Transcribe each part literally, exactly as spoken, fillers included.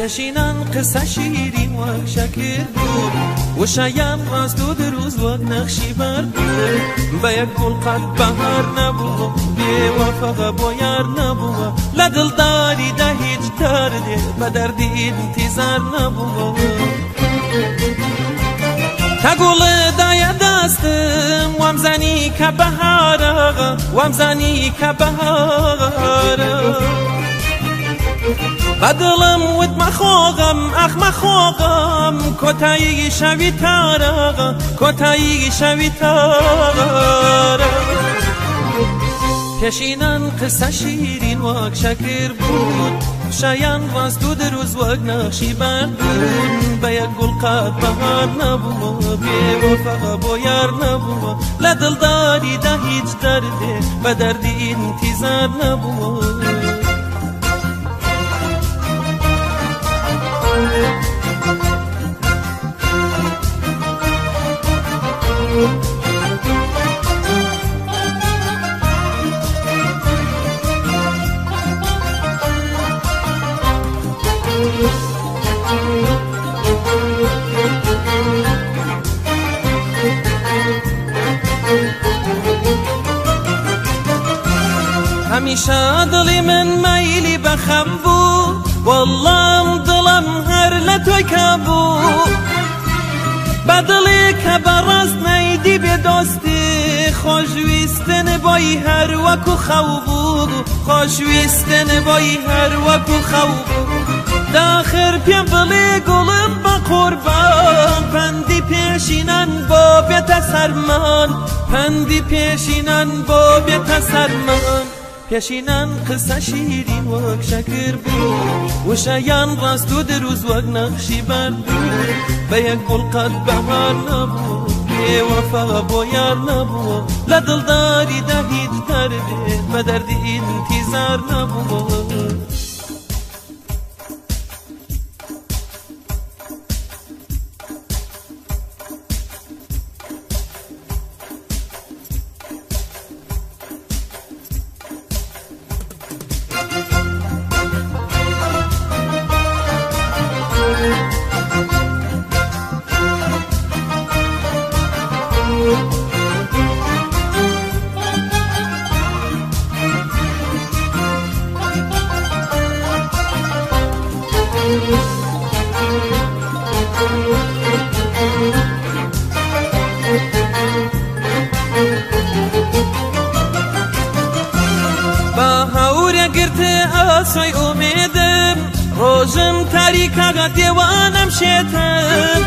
پشینان قصه شیرین و شکر بود و شایم راست و دروز و نقشی بر بود به یک گل قد بهار نبود بی وفا با یار نبود لدل داری ده هیچ درده به درد انتظار نبود تا گل دای دستم وام زنی که بهاره وام زنی که بهاره بدلم ود مخوغم اخ مخوغم کتایی شوی تارا کتایی شوی تارا پیشینان قصه شیرین و شکر بود شایم راست و دروز و نقشی بر بود به یک گل قد بهار نبود بی وفا با یار نبود لدل داری ده هیچ درده به درد انتظار نبود همیشه دلی من میلی بخم بود والله دلم هر لتوی که بود بدلی که برست نیدی به دوستی خوشویستن بای هر وکو خو بود خوشویستن بای هر وکو خو بود داخر پیم بلی گلم با قربان پندی پیشینان با بیت سرمان پندی پیشینان با بیت سرمان پیشینان قصه شیرین و شکر بود و شایم راست و دروز و نقشی بر بود به یک گل قد بهار نبود بی وفا با یار نبود لدل داری ده هیچ درده به درد انتظار نبود آسوی امیدم روزم تاریکا دیوانم شیطم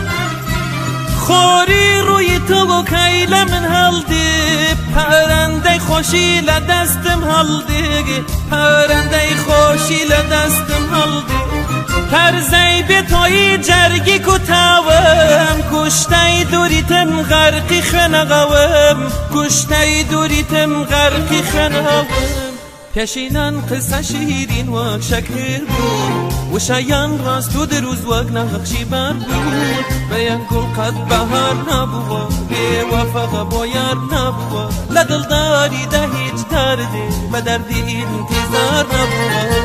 خوری روی تو کایل من هلدی پرنده خوشی لدستم هلدی پرنده خوشی لدستم هلدی ترزی به توی جرگی کتاوم کشتای دوریتم غرقی خنقوم کشتای دوریتم غرقی خنقوم پیشینان قصه شیرین و شکر بود و شایم راست و دروز و نقشی بر بود به یک گل قد بهار نبود بی وفا با یار نبود لدل داری ده هیچ درده به درد انتظار نبود